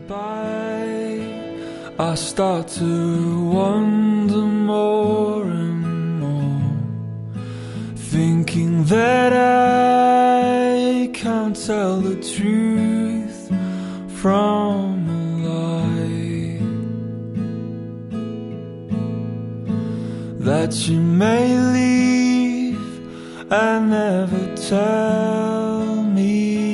by, I start to wonder more and more, thinking that I can't tell the truth from a lie, that you may leave and never tell me